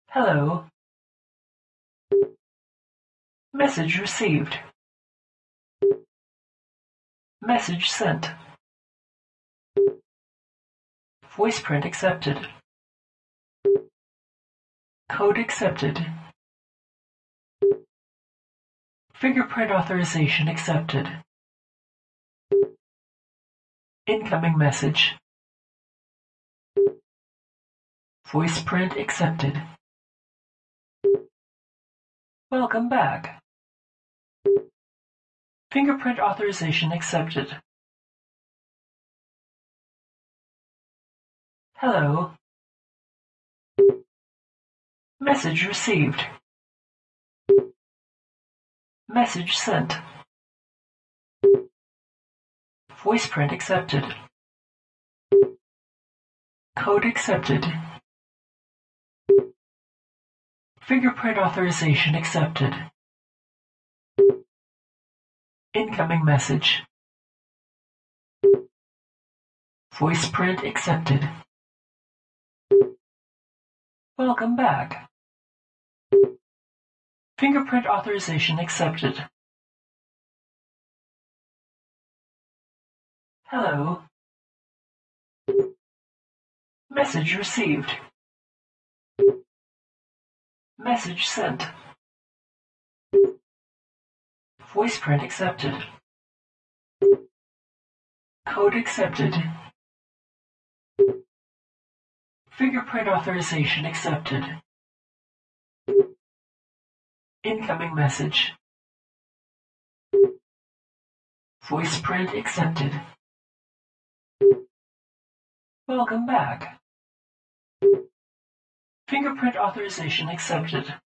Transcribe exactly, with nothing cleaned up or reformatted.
Hello. Message received. Message sent. Voice print accepted. Code accepted. Fingerprint authorization accepted. Incoming message. Voice print accepted. Welcome back. Fingerprint authorization accepted. Hello. Message received. Message sent. Voice print accepted. Code accepted. Fingerprint authorization accepted. Incoming message. Voice print accepted. Welcome back. Fingerprint authorization accepted. Hello. Message received. Message sent. Voice print accepted. Code accepted. Fingerprint authorization accepted. Incoming message. Voice print accepted. Welcome back. Fingerprint authorization accepted.